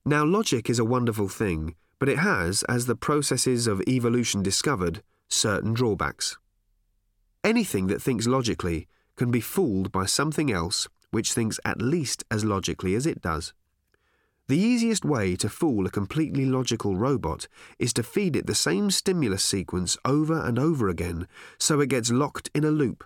Now, logic is a wonderful thing, but it has, as the processes of evolution discovered, certain drawbacks. Anything that thinks logically can be fooled by something else which thinks at least as logically as it does. The easiest way to fool a completely logical robot is to feed it the same stimulus sequence over and over again so it gets locked in a loop.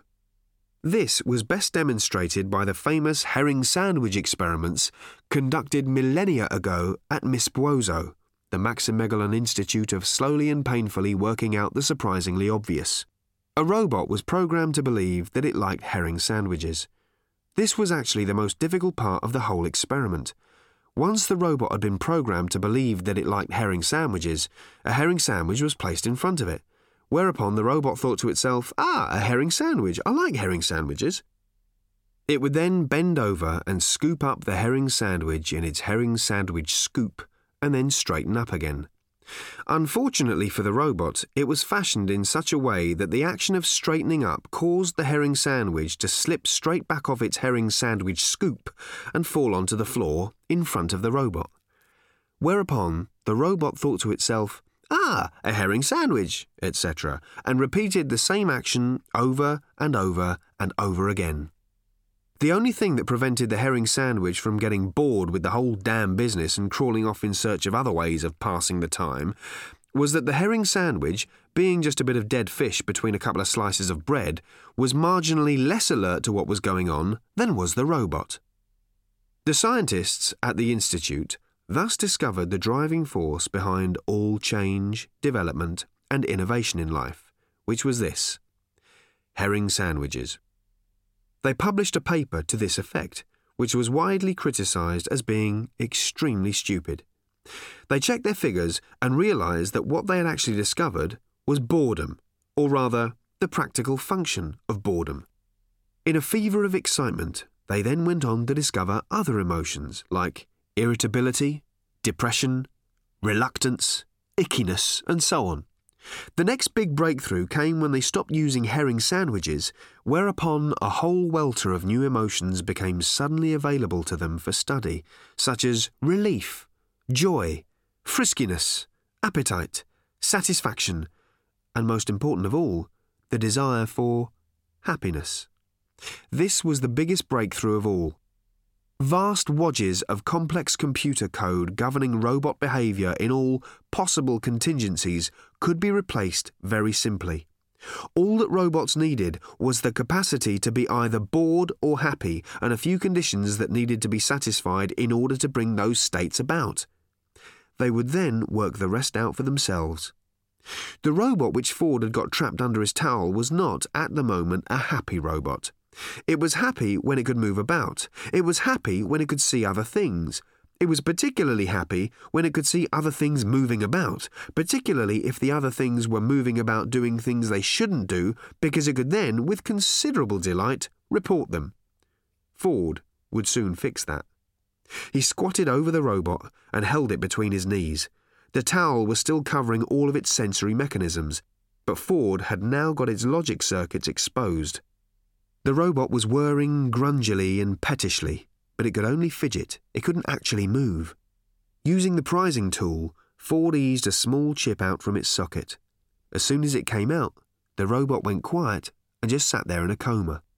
This was best demonstrated by the famous herring sandwich experiments conducted millennia ago at Mispuozo, the Maximegolon Institute of slowly and painfully working out the surprisingly obvious. A robot was programmed to believe that it liked herring sandwiches. This was actually the most difficult part of the whole experiment. Once the robot had been programmed to believe that it liked herring sandwiches, a herring sandwich was placed in front of it, whereupon the robot thought to itself, a herring sandwich, I like herring sandwiches. It would then bend over and scoop up the herring sandwich in its herring sandwich scoop, and then straighten up again. Unfortunately for the robot, it was fashioned in such a way that the action of straightening up caused the herring sandwich to slip straight back off its herring sandwich scoop and fall onto the floor in front of the robot. Whereupon the robot thought to itself, a herring sandwich, etc., and repeated the same action over and over and over again. The only thing that prevented the herring sandwich from getting bored with the whole damn business and crawling off in search of other ways of passing the time was that the herring sandwich, being just a bit of dead fish between a couple of slices of bread, was marginally less alert to what was going on than was the robot. The scientists at the Institute thus discovered the driving force behind all change, development, and innovation in life, which was this: herring sandwiches. They published a paper to this effect, which was widely criticised as being extremely stupid. They checked their figures and realised that what they had actually discovered was boredom, or rather, the practical function of boredom. In a fever of excitement, they then went on to discover other emotions like irritability, depression, reluctance, ickiness, and so on. The next big breakthrough came when they stopped using herring sandwiches, whereupon a whole welter of new emotions became suddenly available to them for study, such as relief, joy, friskiness, appetite, satisfaction, and most important of all, the desire for happiness. This was the biggest breakthrough of all. Vast wadges of complex computer code governing robot behaviour in all possible contingencies could be replaced very simply. All that robots needed was the capacity to be either bored or happy, and a few conditions that needed to be satisfied in order to bring those states about. They would then work the rest out for themselves. The robot which Ford had got trapped under his towel was not, at the moment, a happy robot. It was happy when it could move about. It was happy when it could see other things. It was particularly happy when it could see other things moving about, particularly if the other things were moving about doing things they shouldn't do, because it could then, with considerable delight, report them. Ford would soon fix that. He squatted over the robot and held it between his knees. The towel was still covering all of its sensory mechanisms, but Ford had now got its logic circuits exposed. The robot was whirring grungily and pettishly, but it could only fidget. It couldn't actually move. Using the prizing tool, Ford eased a small chip out from its socket. As soon as it came out, the robot went quiet and just sat there in a coma.